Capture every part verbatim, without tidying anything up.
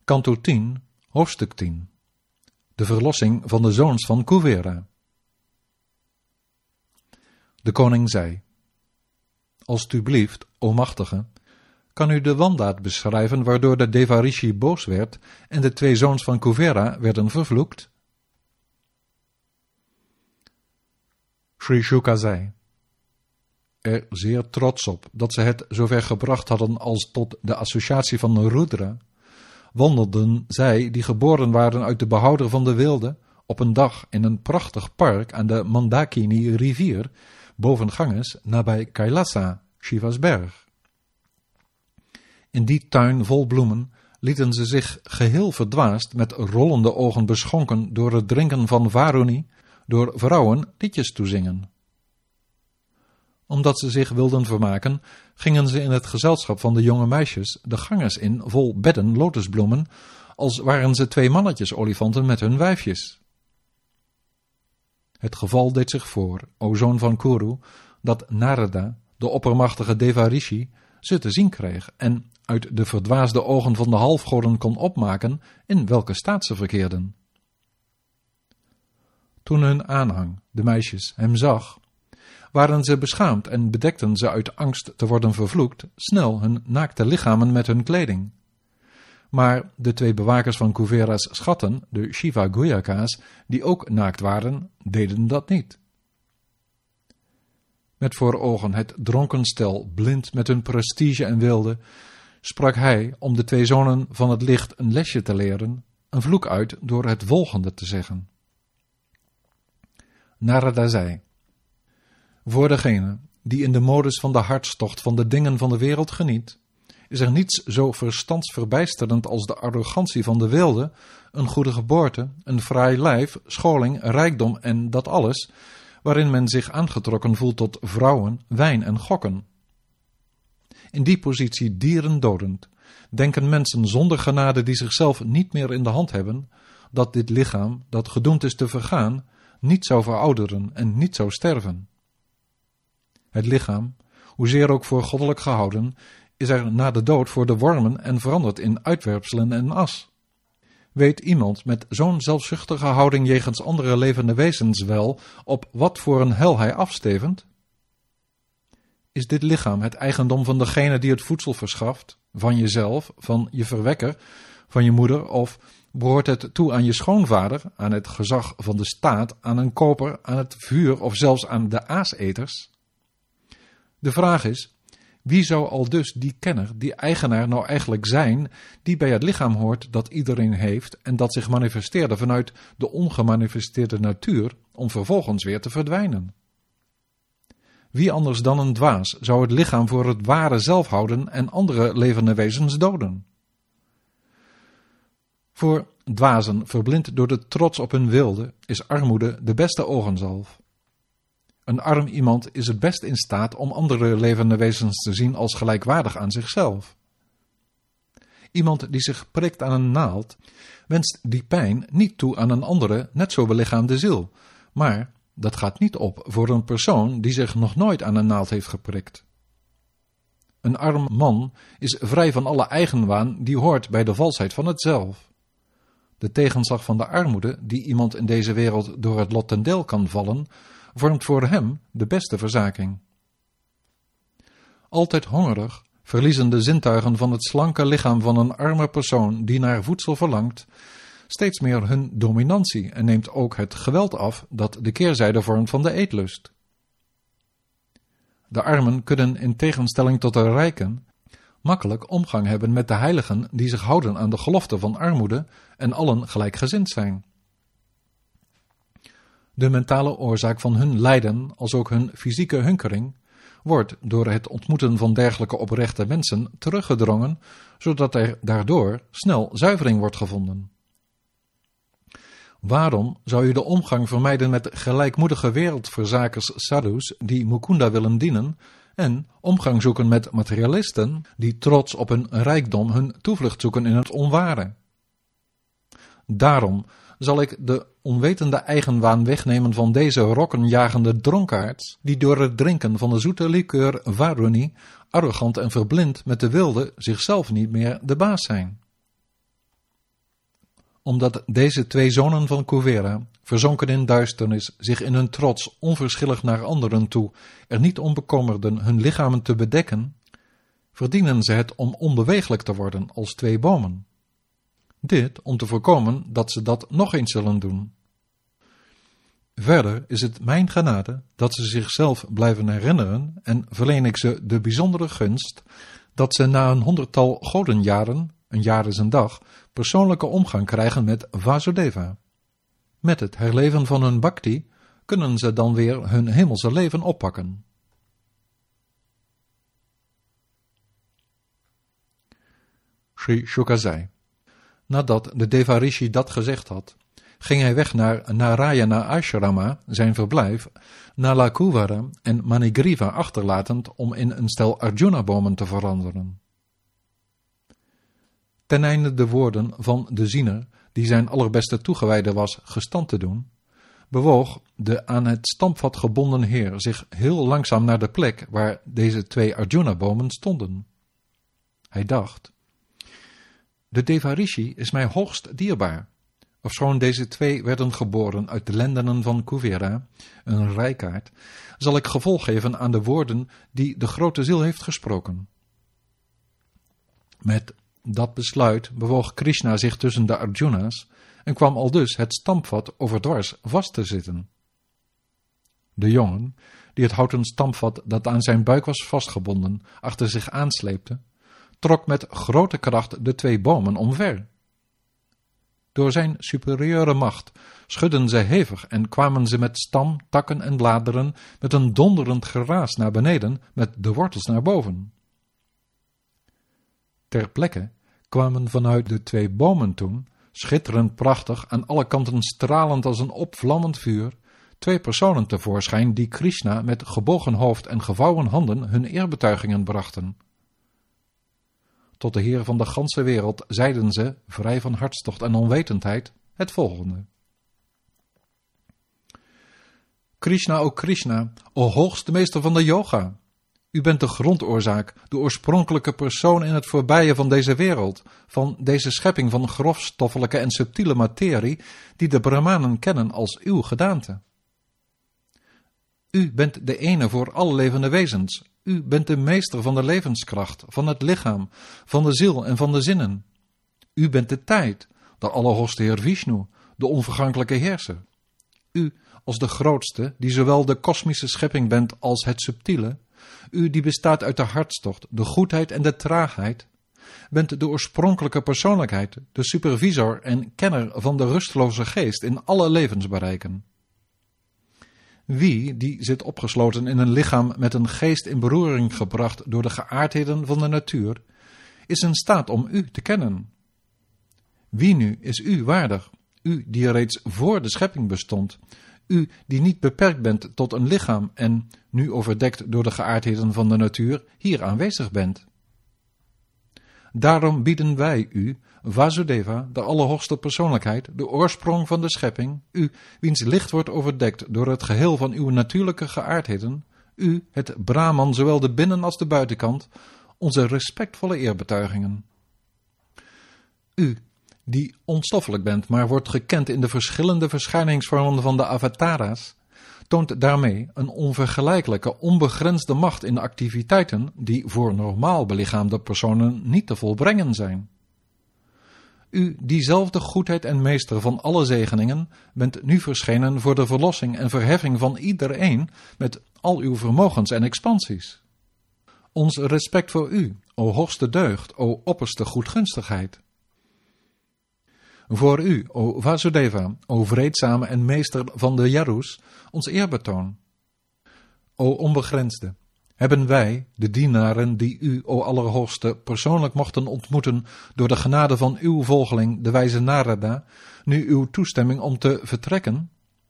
Kanto tien, hoofdstuk tien. De verlossing van de zoons van Kuvera. De koning zei: Alstublieft, o machtige, kan u de wandaad beschrijven waardoor de Devarishi boos werd en de twee zoons van Kuvera werden vervloekt? Sri Shuka zei: Er zeer trots op dat ze het zover gebracht hadden als tot de associatie van Rudra, wandelden zij, die geboren waren uit de behouder van de wilde, op een dag in een prachtig park aan de Mandakini rivier, boven Ganges, nabij Kailasa, Shiva's berg. In die tuin vol bloemen lieten ze zich geheel verdwaasd met rollende ogen beschonken door het drinken van Varuni, door vrouwen liedjes toezingen. Omdat ze zich wilden vermaken, gingen ze in het gezelschap van de jonge meisjes de Ganges in vol bedden lotusbloemen, als waren ze twee mannetjes olifanten met hun wijfjes. Het geval deed zich voor, o zoon van Kuru, dat Narada, de oppermachtige Devarishi, ze te zien kreeg en uit de verdwaasde ogen van de halfgoden kon opmaken in welke staat ze verkeerden. Toen hun aanhang, de meisjes, hem zag, waren ze beschaamd en bedekten ze uit angst te worden vervloekt snel hun naakte lichamen met hun kleding. Maar de twee bewakers van Kuvera's schatten, de Shiva Guyaka's, die ook naakt waren, deden dat niet. Met voor ogen het dronken stel, blind met hun prestige en wilde, sprak hij, om de twee zonen van het licht een lesje te leren, een vloek uit door het volgende te zeggen. Narada zei: Voor degene die in de modus van de hartstocht van de dingen van de wereld geniet, is er niets zo verstandsverbijsterend als de arrogantie van de wilde, een goede geboorte, een fraai lijf, scholing, rijkdom en dat alles, waarin men zich aangetrokken voelt tot vrouwen, wijn en gokken. In die positie dieren dodend, denken mensen zonder genade die zichzelf niet meer in de hand hebben, dat dit lichaam, dat gedoemd is te vergaan, niet zou verouderen en niet zou sterven. Het lichaam, hoezeer ook voor goddelijk gehouden, is er na de dood voor de wormen en verandert in uitwerpselen en as. Weet iemand met zo'n zelfzuchtige houding jegens andere levende wezens wel op wat voor een hel hij afstevend? Is dit lichaam het eigendom van degene die het voedsel verschaft, van jezelf, van je verwekker, van je moeder, of behoort het toe aan je schoonvader, aan het gezag van de staat, aan een koper, aan het vuur of zelfs aan de aaseters? De vraag is: wie zou al dus die kenner, die eigenaar nou eigenlijk zijn, die bij het lichaam hoort dat iedereen heeft en dat zich manifesteerde vanuit de ongemanifesteerde natuur, om vervolgens weer te verdwijnen? Wie anders dan een dwaas zou het lichaam voor het ware zelf houden en andere levende wezens doden? Voor dwazen, verblind door de trots op hun wilde, is armoede de beste ogenzalf. Een arm iemand is het best in staat om andere levende wezens te zien als gelijkwaardig aan zichzelf. Iemand die zich prikt aan een naald, wenst die pijn niet toe aan een andere, net zo belichaamde ziel, maar dat gaat niet op voor een persoon die zich nog nooit aan een naald heeft geprikt. Een arm man is vrij van alle eigenwaan die hoort bij de valsheid van het zelf. De tegenslag van de armoede die iemand in deze wereld door het lot ten deel kan vallen, vormt voor hem de beste verzaking. Altijd hongerig verliezen de zintuigen van het slanke lichaam van een arme persoon die naar voedsel verlangt steeds meer hun dominantie en neemt ook het geweld af dat de keerzijde vormt van de eetlust. De armen kunnen in tegenstelling tot de rijken makkelijk omgang hebben met de heiligen die zich houden aan de gelofte van armoede en allen gelijkgezind zijn. De mentale oorzaak van hun lijden, als ook hun fysieke hunkering, wordt door het ontmoeten van dergelijke oprechte mensen teruggedrongen, zodat er daardoor snel zuivering wordt gevonden. Waarom zou je de omgang vermijden met gelijkmoedige wereldverzakers sadhus die Mukunda willen dienen en omgang zoeken met materialisten die trots op hun rijkdom hun toevlucht zoeken in het onware? Daarom zal ik de onwetende eigenwaan wegnemen van deze rokkenjagende dronkaards, die door het drinken van de zoete likeur Varuni, arrogant en verblind met de wilde, zichzelf niet meer de baas zijn. omdat deze twee zonen van Kuvera, verzonken in duisternis, zich in hun trots onverschillig naar anderen toe er niet om bekommerden hun lichamen te bedekken, verdienen ze het om onbeweeglijk te worden als twee bomen. Dit om te voorkomen dat ze dat nog eens zullen doen. Verder is het mijn genade dat ze zichzelf blijven herinneren en verleen ik ze de bijzondere gunst dat ze na een honderdtal godenjaren, een jaar is een dag, persoonlijke omgang krijgen met Vasudeva. Met het herleven van hun bhakti kunnen ze dan weer hun hemelse leven oppakken. Sri Shuka zei: nadat de Devarishi dat gezegd had, ging hij weg naar Narayana Ashrama, zijn verblijf, Nala Kuvara en Manigriva achterlatend om in een stel Arjuna-bomen te veranderen. Ten einde de woorden van de ziener, die zijn allerbeste toegewijde was, gestand te doen, bewoog de aan het stampvat gebonden heer zich heel langzaam naar de plek waar deze twee Arjuna-bomen stonden. Hij dacht: de Devarishi is mij hoogst dierbaar. Ofschoon deze twee werden geboren uit de lendenen van Kuvera, een rijkaard, zal ik gevolg geven aan de woorden die de grote ziel heeft gesproken. Met dat besluit bewoog Krishna zich tussen de Arjuna's en kwam aldus het stampvat overdwars vast te zitten. De jongen, die het houten stampvat dat aan zijn buik was vastgebonden, achter zich aansleepte, trok met grote kracht de twee bomen omver. Door zijn superieure macht schudden zij hevig en kwamen ze met stam, takken en bladeren met een donderend geraas naar beneden, met de wortels naar boven. Ter plekke kwamen vanuit de twee bomen toen, schitterend prachtig, aan alle kanten stralend als een opvlammend vuur, twee personen tevoorschijn die Krishna met gebogen hoofd en gevouwen handen hun eerbetuigingen brachten. Tot de Heer van de ganse wereld zeiden ze, vrij van hartstocht en onwetendheid, het volgende: Krishna, o Krishna, o hoogste meester van de yoga, u bent de grondoorzaak, de oorspronkelijke persoon in het voorbije van deze wereld, van deze schepping van grofstoffelijke en subtiele materie, die de Brahmanen kennen als uw gedaante. U bent de ene voor alle levende wezens. U bent de meester van de levenskracht, van het lichaam, van de ziel en van de zinnen. U bent de tijd, de allerhoogste Heer Vishnu, de onvergankelijke heerser. U als de grootste, die zowel de kosmische schepping bent als het subtiele, u die bestaat uit de hartstocht, de goedheid en de traagheid, bent de oorspronkelijke persoonlijkheid, de supervisor en kenner van de rusteloze geest in alle levensbereiken. Wie, die zit opgesloten in een lichaam met een geest in beroering gebracht door de geaardheden van de natuur, is in staat om u te kennen. Wie nu is u waardig, u die reeds voor de schepping bestond, u die niet beperkt bent tot een lichaam en, nu overdekt door de geaardheden van de natuur, hier aanwezig bent? Daarom bieden wij u, Vasudeva, de allerhoogste persoonlijkheid, de oorsprong van de schepping, u, wiens licht wordt overdekt door het geheel van uw natuurlijke geaardheden, u, het Brahman, zowel de binnen- als de buitenkant, onze respectvolle eerbetuigingen. U, die onstoffelijk bent, maar wordt gekend in de verschillende verschijningsvormen van de avatara's, toont daarmee een onvergelijkelijke, onbegrensde macht in activiteiten die voor normaal belichaamde personen niet te volbrengen zijn. U, diezelfde goedheid en meester van alle zegeningen, bent nu verschenen voor de verlossing en verheffing van iedereen met al uw vermogens en expansies. Ons respect voor u, o hoogste deugd, o opperste goedgunstigheid. Voor u, o Vasudeva, o vreedzame en meester van de Yarus, ons eerbetoon. O onbegrensde, hebben wij, de dienaren die u, o Allerhoogste, persoonlijk mochten ontmoeten door de genade van uw volgeling, de wijze Narada, nu uw toestemming om te vertrekken?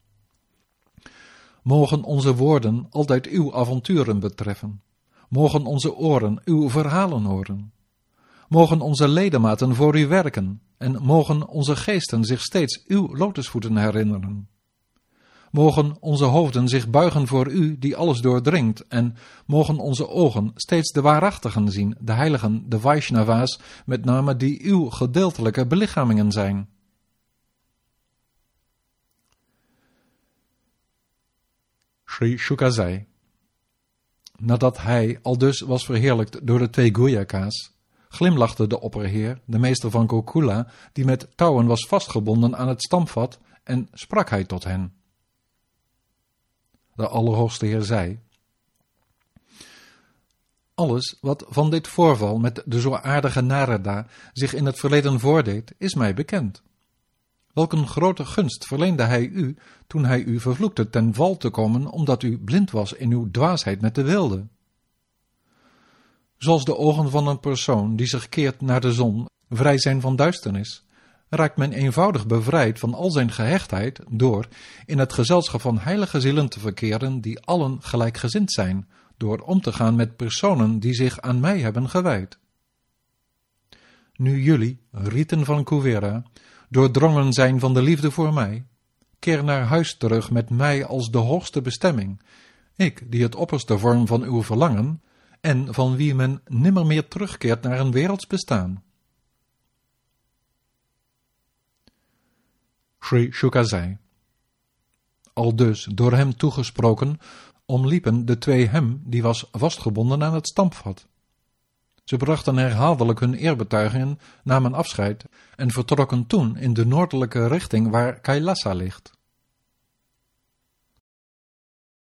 Mogen onze woorden altijd uw avonturen betreffen. Mogen onze oren uw verhalen horen. Mogen onze ledematen voor u werken en mogen onze geesten zich steeds uw lotusvoeten herinneren. Mogen onze hoofden zich buigen voor u die alles doordringt en mogen onze ogen steeds de waarachtigen zien, de heiligen, de Vaishnava's, met name die uw gedeeltelijke belichamingen zijn. Sri Shuka zei: nadat hij aldus was verheerlijkt door de twee Guyaka's, glimlachte de opperheer, de meester van Gokula, die met touwen was vastgebonden aan het stampvat, en sprak hij tot hen. De Allerhoogste Heer zei: alles wat van dit voorval met de zo aardige Narada zich in het verleden voordeed, is mij bekend. Welk een grote gunst verleende hij u, toen hij u vervloekte ten val te komen, omdat u blind was in uw dwaasheid met de wilde. Zoals de ogen van een persoon die zich keert naar de zon vrij zijn van duisternis, raakt men eenvoudig bevrijd van al zijn gehechtheid door in het gezelschap van heilige zielen te verkeren die allen gelijkgezind zijn, door om te gaan met personen die zich aan mij hebben gewijd. Nu jullie, rieten van Kuvera, doordrongen zijn van de liefde voor mij, keer naar huis terug met mij als de hoogste bestemming, ik die het opperste vorm van uw verlangen, en van wie men nimmer meer terugkeert naar een werelds bestaan. Sri Shuka zei: aldus door hem toegesproken, omliepen de twee hem die was vastgebonden aan het stampvat. Ze brachten herhaaldelijk hun eerbetuigingen, namen afscheid en vertrokken toen in de noordelijke richting waar Kailasa ligt.